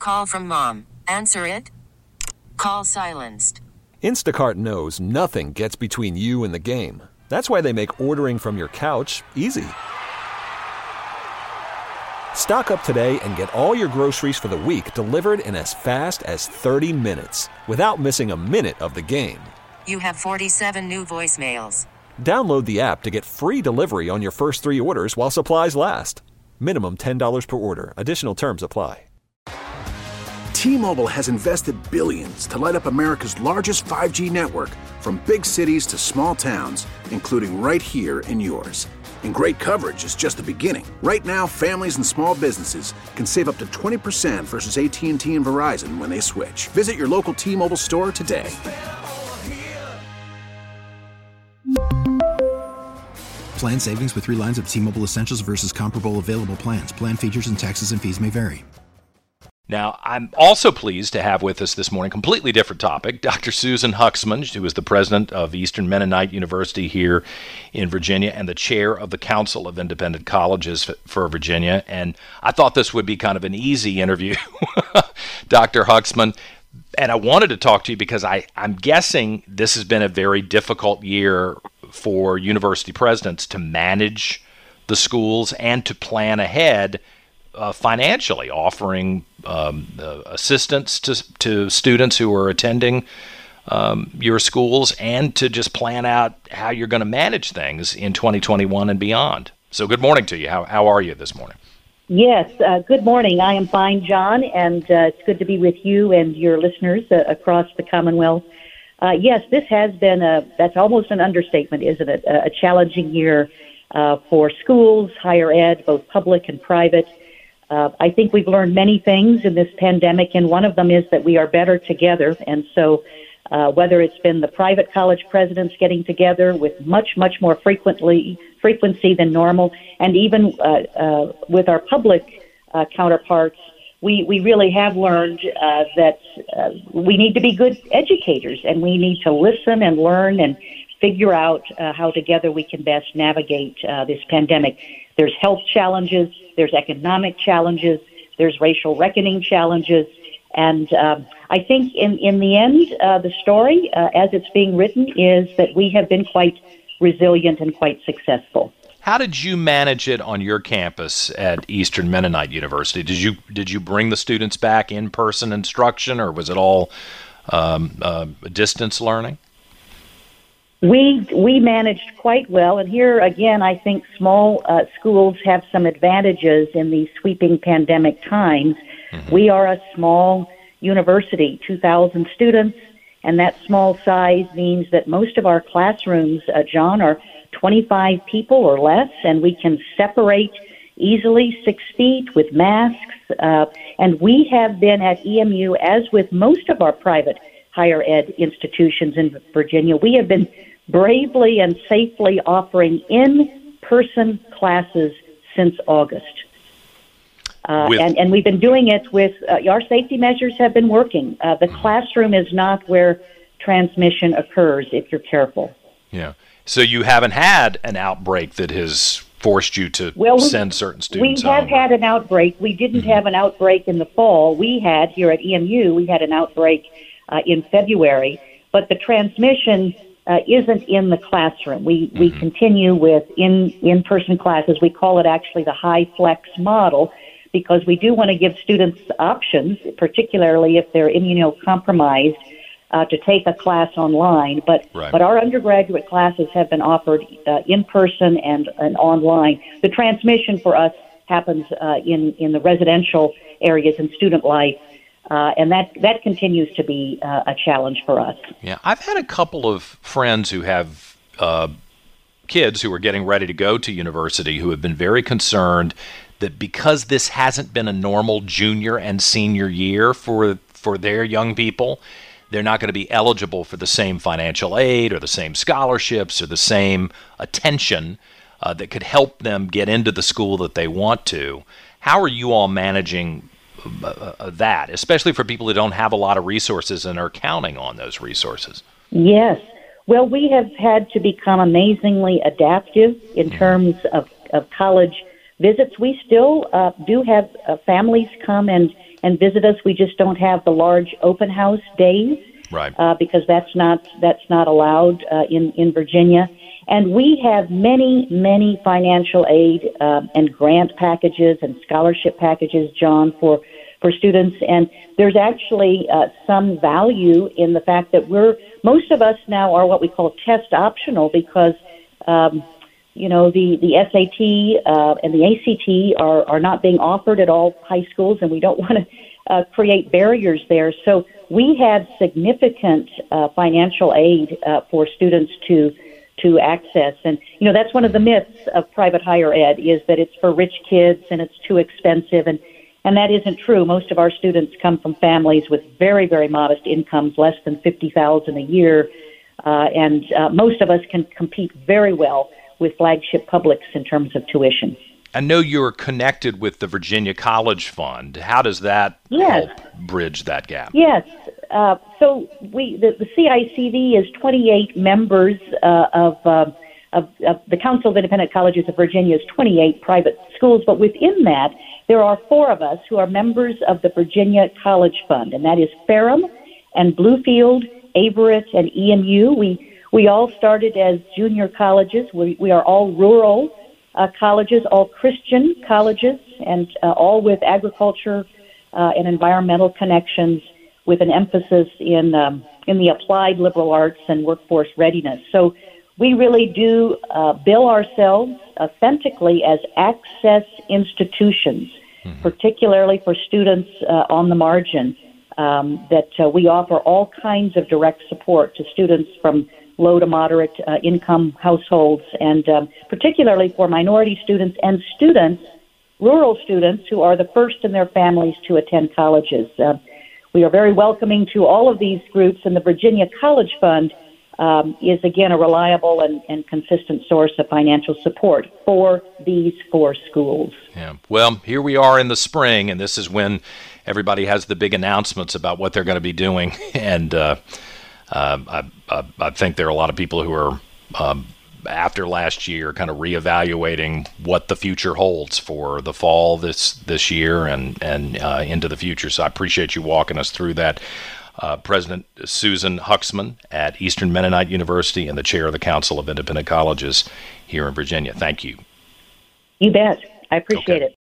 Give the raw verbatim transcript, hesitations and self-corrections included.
Call from mom. Answer it. Call silenced. Instacart knows nothing gets between you and the game. That's why they make ordering from your couch easy. Stock up today and get all your groceries for the week delivered in as fast as thirty minutes without missing a minute of the game. You have forty-seven new voicemails. Download the app to get free delivery on your first three orders while supplies last. Minimum ten dollars per order. Additional terms apply. T-Mobile has invested billions to light up America's largest five G network, from big cities to small towns, including right here in yours. And great coverage is just the beginning. Right now, families and small businesses can save up to twenty percent versus A T and T and Verizon when they switch. Visit your local T-Mobile store today. Plan savings with three lines of T-Mobile Essentials versus comparable available plans. Plan features and taxes and fees may vary. Now, I'm also pleased to have with us this morning, completely different topic, Doctor Susan Huxman, who is the president of Eastern Mennonite University here in Virginia and the chair of the Council of Independent Colleges for Virginia. And I thought this would be kind of an easy interview, Doctor Huxman. And I wanted to talk to you because I, I'm guessing this has been a very difficult year for university presidents to manage the schools and to plan ahead Uh, financially, offering um, uh, assistance to to students who are attending um, your schools, and to just plan out how you're going to manage things in twenty twenty-one and beyond. So, good morning to you. How how are you this morning? Yes, uh, good morning. I am fine, John, and uh, it's good to be with you and your listeners uh, across the Commonwealth. Uh, yes, this has been a that's almost an understatement, isn't it? A, a challenging year uh, for schools, higher ed, both public and private. Uh, I think we've learned many things in this pandemic, and one of them is that we are better together. And so uh, whether it's been the private college presidents getting together with much, much more frequently frequency than normal, and even uh, uh, with our public uh, counterparts, we, we really have learned uh, that uh, we need to be good educators, and we need to listen and learn and figure out uh, how together we can best navigate uh, this pandemic. There's health challenges, there's economic challenges, there's racial reckoning challenges, and um, I think in, in the end, uh, the story, uh, as it's being written, is that we have been quite resilient and quite successful. How did you manage it on your campus at Eastern Mennonite University? Did you did you bring the students back in-person instruction, or was it all um, uh, distance learning? We we managed quite well, and here again, I think small uh, schools have some advantages in these sweeping pandemic times. Mm-hmm. We are a small university, two thousand students, and that small size means that most of our classrooms, uh, John, are twenty-five people or less, and we can separate easily six feet with masks. Uh, and we have been at E M U, as with most of our private higher ed institutions in Virginia, we have been bravely and safely offering in-person classes since August. Uh, and, and we've been doing it with, uh, our safety measures have been working. Uh, the classroom is not where transmission occurs, if you're careful. Yeah. So you haven't had an outbreak that has forced you to well, send certain students We have home. had an outbreak. We didn't mm-hmm. have an outbreak in the fall. We had, here at E M U, we had an outbreak uh, in February, but the transmission uh, isn't in the classroom. We mm-hmm. we continue with in, in-person classes. We call it actually the high flex model, because we do want to give students options, particularly if they're immunocompromised, uh, to take a class online. But right. but our undergraduate classes have been offered uh, in person and, and online. The transmission for us happens uh, in, in the residential areas and student life, uh, and that, that continues to be uh, a challenge for us. Yeah, I've had a couple of friends who have uh, kids who are getting ready to go to university who have been very concerned that because this hasn't been a normal junior and senior year for for their young people, they're not going to be eligible for the same financial aid or the same scholarships or the same attention uh, that could help them get into the school that they want to. How are you all managing uh, uh, that, especially for people who don't have a lot of resources and are counting on those resources? Yes. Well, we have had to become amazingly adaptive in mm-hmm. terms of, of college visits. We still uh, do have uh, families come and, and visit us. We just don't have the large open house days, right? Uh, because that's not that's not allowed uh, in in Virginia. And we have many, many financial aid uh, and grant packages and scholarship packages, John, for for students. And there's actually uh, some value in the fact that we're most of us now are what we call test optional because. Um, You know, the, the S A T uh, and the A C T are, are not being offered at all high schools, and we don't want to uh, create barriers there. So we have significant uh, financial aid uh, for students to to access. And, you know, that's one of the myths of private higher ed is that it's for rich kids and it's too expensive. And, and that isn't true. Most of our students come from families with very, very modest incomes, less than fifty thousand dollars a year. Uh, and uh, most of us can compete very well with flagship publics in terms of tuition. I know you're connected with the Virginia College Fund. How does that yes. help bridge that gap? Yes. Uh, so we the, the C I C D is twenty-eight members uh, of, uh, of of the Council of Independent Colleges of Virginia is twenty-eight private schools, but within that there are four of us who are members of the Virginia College Fund, and that is Ferrum and Bluefield, Averett, and E M U. We We all started as junior colleges. We, we are all rural uh, colleges, all Christian colleges, and uh, all with agriculture uh, and environmental connections with an emphasis in um, in the applied liberal arts and workforce readiness. So we really do uh, bill ourselves authentically as access institutions, mm-hmm. particularly for students uh, on the margin, um, that uh, we offer all kinds of direct support to students from low to moderate uh, income households, and um, particularly for minority students and students, rural students who are the first in their families to attend colleges. Uh, we are very welcoming to all of these groups, and the Virginia College Fund um, is, again, a reliable and, and consistent source of financial support for these four schools. Yeah. Well, here we are in the spring, and this is when everybody has the big announcements about what they're going to be doing, and uh, Uh, I, I, I think there are a lot of people who are, um, after last year, kind of reevaluating what the future holds for the fall this this year and, and uh, into the future. So I appreciate you walking us through that. Uh, President Susan Huxman at Eastern Mennonite University and the chair of the Council of Independent Colleges here in Virginia. Thank you. You bet. I appreciate okay. it.